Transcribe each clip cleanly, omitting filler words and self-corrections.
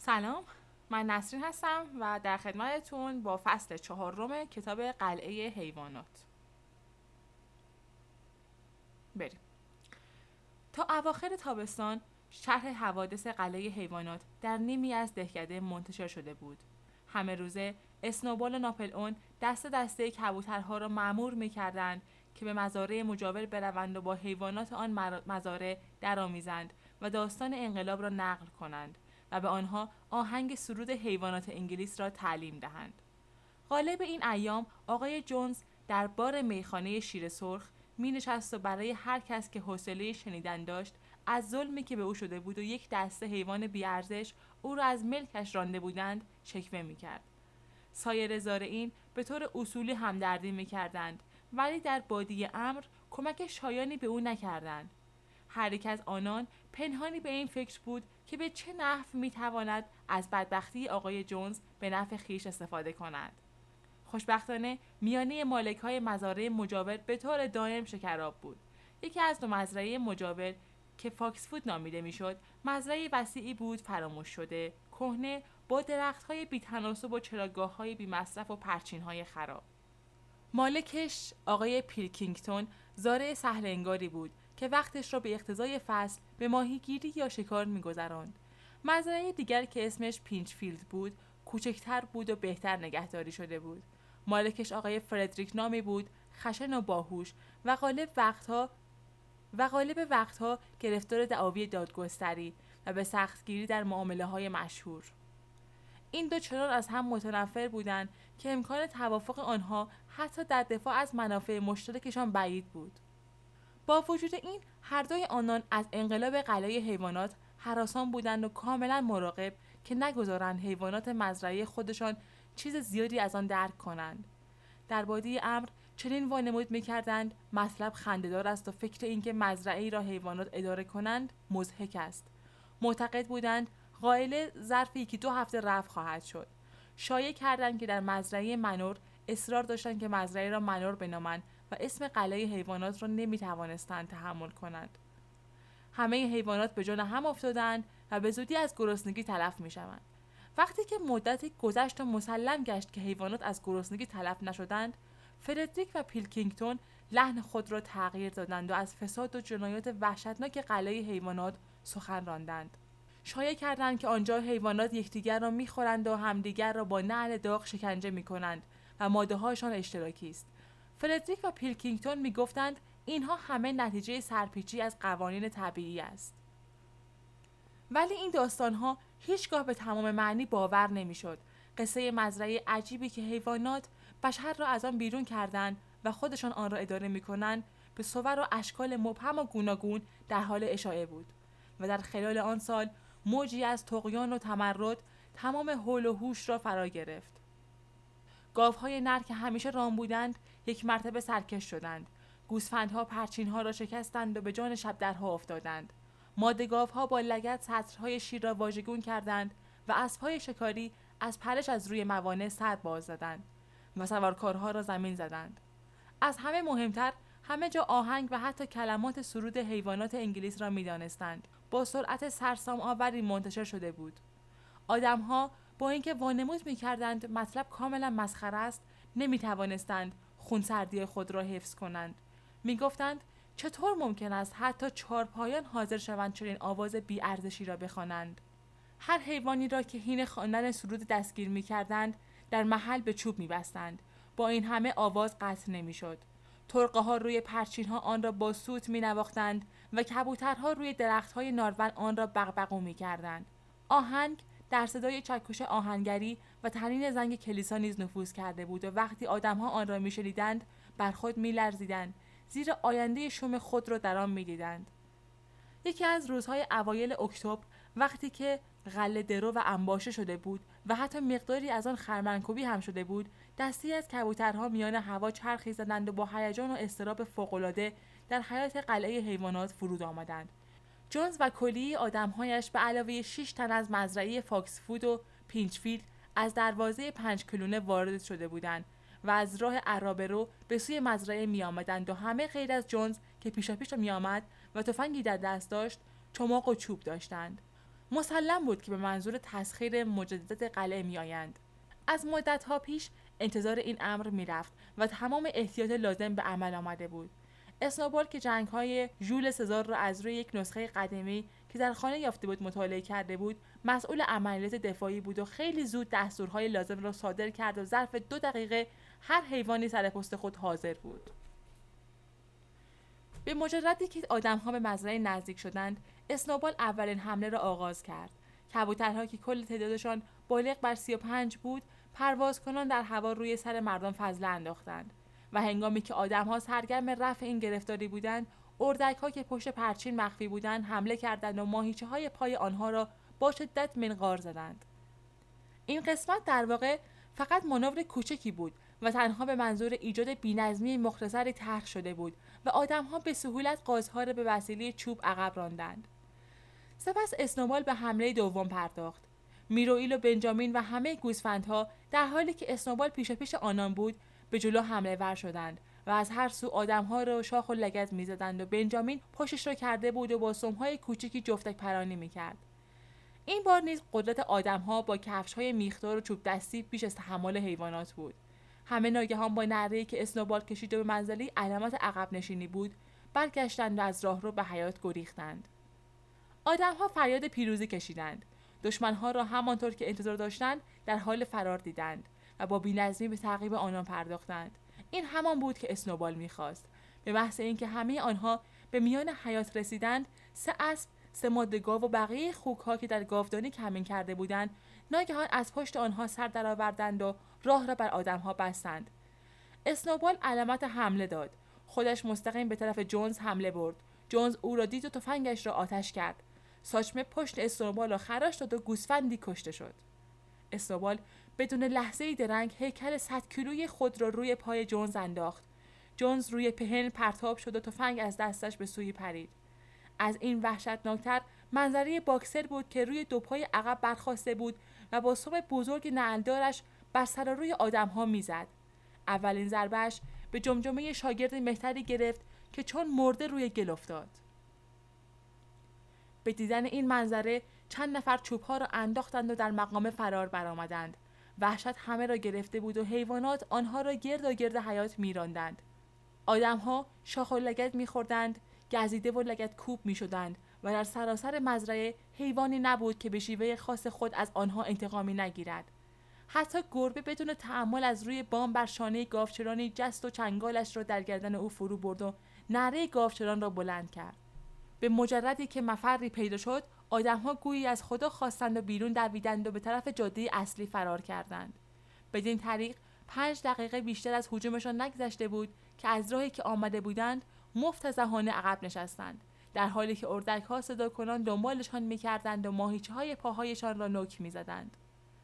سلام، من نسرین هستم و در خدمتتون با فصل 4 کتاب قلعه حیوانات. بریم. تا اواخر تابستان شرح حوادث قلعه حیوانات در نیمی از دهکده منتشر شده بود. همه روزه اسنوبال و ناپل اون دسته دسته کبوترها را مأمور می‌کردند که به مزارع مجاور بروند و با حیوانات آن مزارع درآمیزند و داستان انقلاب را نقل کنند و به آنها آهنگ سرود حیوانات انگلیس را تعلیم دهند. غالب این ایام آقای جونز در بار میخانه شیر سرخ می نشست و برای هر کس که حوصله شنیدن داشت از ظلمی که به او شده بود و یک دسته حیوان بی‌ارزش او را از ملکش رانده بودند شکوه می کرد. سایر زارعین به طور اصولی همدردی می کردند ولی در بادی امر کمک شایانی به او نکردند. هر یک از آنان پنهانی به این فکر بود که به چه نحو میتواند از بدبختی آقای جونز به نفع خیش استفاده کند. خوشبختانه میانه مالک‌های مزارع مجاور به طور دائم شکراب بود. یکی از دو مزرعه مجاور که فاکسفود نامیده میشد، مزرعه وسیعی بود فراموش شده، کهنه، با درخت‌های بی‌تناسب و چراگاه‌های بی‌مصرف و پرچین‌های خراب. مالکش آقای پیلکینگتون زارع سهل انگاری بود که وقتش را به اقتضای فصل به ماهیگیری یا شکار می‌گذراند. مزرعه دیگر که اسمش پینچفیلد بود، کوچکتر بود و بهتر نگهداری شده بود. مالکش آقای فردریک نامی بود، خشن و باهوش و غالب وقتها گرفتار دعاوی دادگستری و به سختگیری در معامله‌های مشهور. این دو چنان از هم متنفر بودند که امکان توافق آنها حتی در دفاع از منافع مشترکشان بعید بود. با وجود این هر دوی آنان از انقلاب قلعه حیوانات هراسان بودند و کاملا مراقب که نگذارند حیوانات مزرعه خودشان چیز زیادی از آن درک کنند. در بادی امر چنین وانمود می‌کردند مطلب خنده‌دار است و فکر اینکه مزرعه‌ای را حیوانات اداره کنند مضحک است. معتقد بودند قائله ظرف 1-2 هفته رفع خواهد شد. شایعه کردند که در مزرعه منور اصرار داشتند که مزرعه را منور بنامند و اسم قلعه حیوانات را نمی‌توانستند تحمل کنند. همه حیوانات به جان هم افتادند و به زودی از گرسنگی تلف می‌شوند. وقتی که مدتی گذشت و مسلم گشت که حیوانات از گرسنگی تلف نشدند، فردریک و پیلکینگتون لحن خود را تغییر دادند و از فساد و جنایات وحشتناک قلعه حیوانات سخن راندند. شایعه کردند که آنجا حیوانات یکدیگر را می‌خورند و همدیگر را با نعل داغ شکنجه می‌کنند و ماده‌هایشان اشتراکی است. فردریک و پیلکینگتون می‌گفتند اینها همه نتیجه سرپیچی از قوانین طبیعی است. ولی این داستان‌ها هیچگاه به تمام معنی باور نمی‌شد. قصه مزرعه عجیبی که حیوانات بشر را از آن بیرون کردند و خودشان آن را اداره می‌کنند به صور و اشکال مبهم و گوناگون در حال اشاعه بود و در خلال آن سال موجی از طغیان و تمرد تمام حول و هوش را فرا گرفت. گاوهای نر که همیشه رام بودند یک مرتبه سرکش شدند. گوسفندها پرچینها را شکستند و به جان شبدرها افتادند. ماده گاوها با لگد سطرهای شیر را واژگون کردند و اسبهای شکاری از پرش از روی موانع سر باز زدند و سوارکارها را زمین زدند. از همه مهمتر همه جا آهنگ و حتی کلمات سرود حیوانات انگلیس را می‌دانستند. با سرعت سرسام آوری منتشر شده بود. آدم‌ها با اینکه وانمود می‌کردند مطلب کاملا مسخره است، نمی‌توانستند خونسردی خود را حفظ کنند. می‌گفتند چطور ممکن است حتی چهارپایان حاضر شوند چنین آواز بی‌ارزشی را بخوانند؟ هر حیوانی را که حین خواندن سرود دستگیر می‌کردند در محل به چوب می‌بستند. با این همه آواز قطع نمی‌شد. ترقه‌ها روی پرچین‌ها آن را با سوت می‌نواختند و کبوترها روی درخت‌های نارون آن را بغبغو می‌کردند. آهنگ در صدای چکش آهنگری و طنین زنگ کلیسا نیز نفوذ کرده بود و وقتی آدم‌ها آن را می‌شنیدند بر خود می‌لرزیدند، زیرا آینده شوم خود را در آن می‌دیدند. یکی از روزهای اوایل اکتبر وقتی که غله درو و انباشه شده بود و حتی مقداری از آن خرمنکوبی هم شده بود، دستی از کبوترها میان هوا چرخی زدند و با هیجان و اضطراب فوق‌العاده در حیاط قلعه حیوانات فرود آمدند. جونز و کلیه آدم‌هایش به علاوه 6 تن از مزرعه فاکسفود و پینچفیلد از دروازه 5 کلونه وارد شده بودند و از راه عرابه‌رو به سوی مزرعه می‌آمدند و همه غیر از جونز که پیشاپیش می‌آمد و تفنگی در دست داشت، چماق و چوب داشتند. مسلم بود که به منظور تسخیر مجدد قلعه میآیند. از مدت‌ها پیش انتظار این امر میرفت و تمام احتیاط لازم به عمل آمده بود. اسنوبال که جنگ‌های ژول سزار را از روی یک نسخه قدیمی که در خانه یافته بود مطالعه کرده بود، مسئول عملیات دفاعی بود و خیلی زود دستورهای لازم را صادر کرد و ظرف 2 دقیقه هر حیوانی سر پست خود حاضر بود. به مجردی که آدم‌ها به مزرعه نزدیک شدند، اسنوبال اولین حمله را آغاز کرد. کبوترها که کل تعدادشان بالغ بر 35 بود، پرواز کنان در هوا روی سر مردم فضله انداختند و هنگامی که آدم‌ها سرگرم رفع این گرفتاری بودند، اردک‌ها که پشت پرچین مخفی بودند حمله کردند و ماهیچه‌های پای آنها را با شدت منقار زدند. این قسمت در واقع فقط مانور کوچکی بود و تنها به منظور ایجاد بی‌نظمی مختصری طرح شده بود و آدم‌ها به سهولت قازها را به وسیله چوب عقب راندند. سپس اسنوبال به حمله دوم پرداخت. میروئیل و بنجامین و همه گوسفندها در حالی که اسنوبال پیش آنان بود به جلو حمله ور شدند و از هر سو آدم‌ها را شاخ و لگد می‌زدند و بنجامین پشتش را کرده بود و با سم‌های کوچکی جفتک پرانی می‌کرد. این بار نیز قدرت آدم‌ها با کفش‌های میخدار و چوب دستی بیش از تحمل حیوانات بود. همه ناگهان با نعره‌ای که اسنوبال کشید و به منزله علامت عقب نشینی بود، برگشتند و از راهرو به حیاط گریختند. آدم‌ها فریاد پیروزی کشیدند. دشمن‌ها را همانطور که انتظار داشتند در حال فرار دیدند و با بی‌نظمی به تعقیب آنان پرداختند. این همان بود که اسنوبال می‌خواست. به محض اینکه همه آنها به میان حیاط رسیدند، 3 اسب، 3 ماده گاو و بقیه خوک‌ها که در گاودانی کمین کرده بودند، ناگهان از پشت آنها سر درآوردند و راه را بر آدم‌ها بستند. اسنوبال علامت حمله داد. خودش مستقیم به طرف جونز حمله برد. جونز او را دید و تفنگش را آتش کرد. ساچمه پشت اسنوبال را خراش داد و گوسفندی کشته شد. اسنوبال بدون لحظه‌ای درنگ هیکل 100 کیلویی خود را روی پای جونز انداخت. جونز روی پهن پرتاب شد و تفنگ از دستش به سوی پرید. از این وحشتناکتر منظره باکسر بود که روی 2 پای عقب برخاسته بود و با سم بزرگ نعلدارش بر سر روی آدم‌ها میزد. اولین ضربه‌اش به جمجمه شاگرد مهتری گرفت که چون مرده روی گل افتاد. به دیدن این منظره چند نفر چوب‌ها را انداختند و در مقام فرار برآمدند. وحشت همه را گرفته بود و حیوانات آنها را گرد حیاط می‌راندند. آدم‌ها شاخ و لگد می‌خوردند، گزیده و لگد کوب می‌شدند و در سراسر مزرعه حیوانی نبود که به شیوه خاص خود از آنها انتقامی نگیرد. حتی گربه بدون تأمل از روی بام بر شانه گاوچرانی جست و چنگالش را در گردن او فرو برد و نعره گاوچران را بلند کرد. به مجردی که مفری پیدا شد، آدم‌ها گویی از خدا خواستند و بیرون دویدند و به طرف جاده اصلی فرار کردند. بدین طریق 5 دقیقه بیشتر از هجومشان نگذشته بود که از راهی که آمده بودند مفتضحانه عقب نشستند، در حالی که اردک‌ها صدا کنان دنبالشان می‌کردند و ماهیچه‌های پاهایشان را نوک می‌زدند.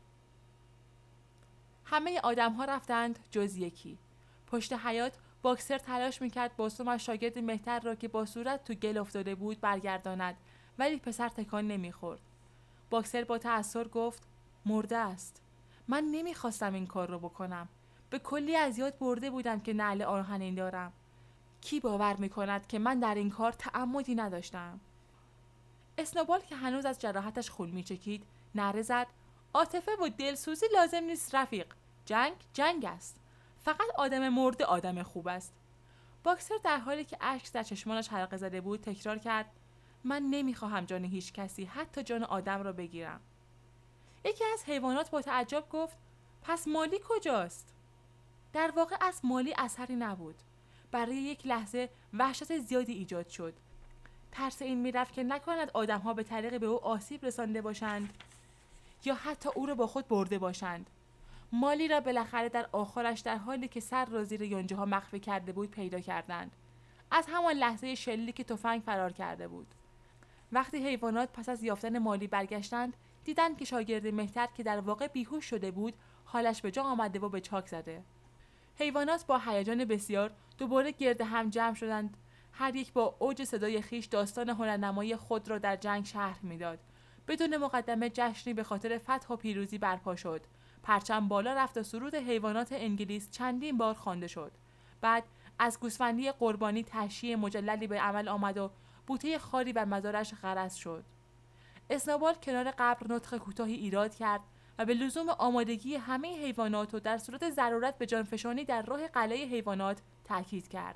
همه آدم‌ها رفتند جز یکی. پشت حیاط باکسر تلاش می‌کرد با سمش شاگرد مهتر را که با صورت تو گل افتاده بود برگرداند، ولی پسر تکان نمی‌خورد. باکسر با تأثر گفت: مرده است. من نمی‌خواستم این کار رو بکنم. به کلی از یاد برده بودم که نعل آهنین دارم. کی باور می‌کند که من در این کار تعمدی نداشتم؟ اسنوبال که هنوز از جراحتش خون می‌چکید، نعره زد: عاطفه و دلسوزی لازم نیست رفیق. جنگ است. فقط آدم مرده آدم خوب است. باکسر در حالی که اشک در چشمانش حلقه زده بود تکرار کرد: من نمیخواهم جان هیچ کسی، حتی جان آدم را بگیرم. یکی از حیوانات با تعجب گفت: پس مالی کجاست؟ در واقع از مالی اثری نبود. برای یک لحظه وحشت زیادی ایجاد شد. ترس این میرفت که نکند آدم‌ها به طریق به او آسیب رسانده باشند یا حتی او را با خود برده باشند. مالی را بالاخره در آخرش در حالی که سر را زیر یونجه ها مخفی کرده بود پیدا کردند. از همان لحظه شلیک تفنگ فرار کرده بود. وقتی حیوانات پس از یافتن مالی برگشتند، دیدند که شاگرد مهتر که در واقع بیهوش شده بود، حالش به جا آمده و به چاک زده. حیوانات با هیجان بسیار دوباره گرد هم جمع شدند. هر یک با اوج صدای خیش داستان هنرنمایی خود را در جنگ شرح میداد. بدون مقدمه جشنی به خاطر فتح و پیروزی برپا شد. پرچم بالا رفت و سرود حیوانات انگلیس چندین بار خوانده شد. بعد از گوسفندی قربانی تشییع مجللی به عمل آمد و بوته خاری بر مزارش غرس شد. اسنوبال کنار قبر نطق کوتاهی ایراد کرد و به لزوم آمادگی همه حیوانات و در صورت ضرورت به جانفشانی در راه قلعه حیوانات تاکید کرد.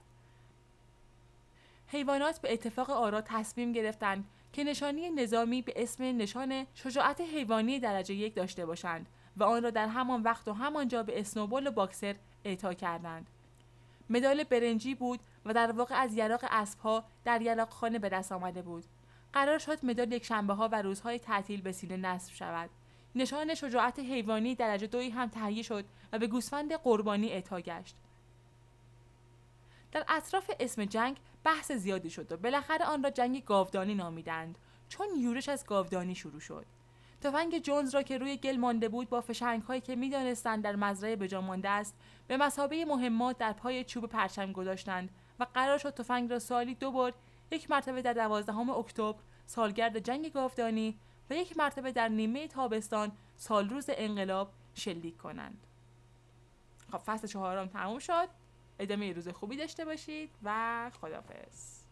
حیوانات به اتفاق آرا تصمیم گرفتند که نشانی نظامی به اسم نشان شجاعت حیوانی درجه 1 داشته باشند و آن را در همان وقت و همانجا به اسنوبال و باکسر اعطا کردند. مدال برنجی بود و در واقع از یراق اسب‌ها در یراقخانه به دست آمده بود. قرار شد مدال یکشنبه‌ها و روزهای تعطیل به سینه نصب شود. نشان شجاعت حیوانی درجه 2 هم تهیه شد و به گوسفند قربانی اعطا گشت. در اطراف اسم جنگ بحث زیادی شد و بالاخره آن را جنگ گاودانی نامیدند، چون یورش از گاودانی شروع شد. تفنگ جونز را که روی گل مانده بود با فشنگ‌هایی که می‌دانستند در مزرعه به جا مانده است به مثابه مهمات در پای چوب پرچم گذاشتند و قرار شد تفنگ را سالی 2 بار، یک مرتبه در 12 اکتبر سالگرد جنگ گاودانی و یک مرتبه در نیمه تابستان سالروز انقلاب شلیک کنند. خب فصل 4 تموم شد. ادامه روز خوبی داشته باشید و خداحافظ.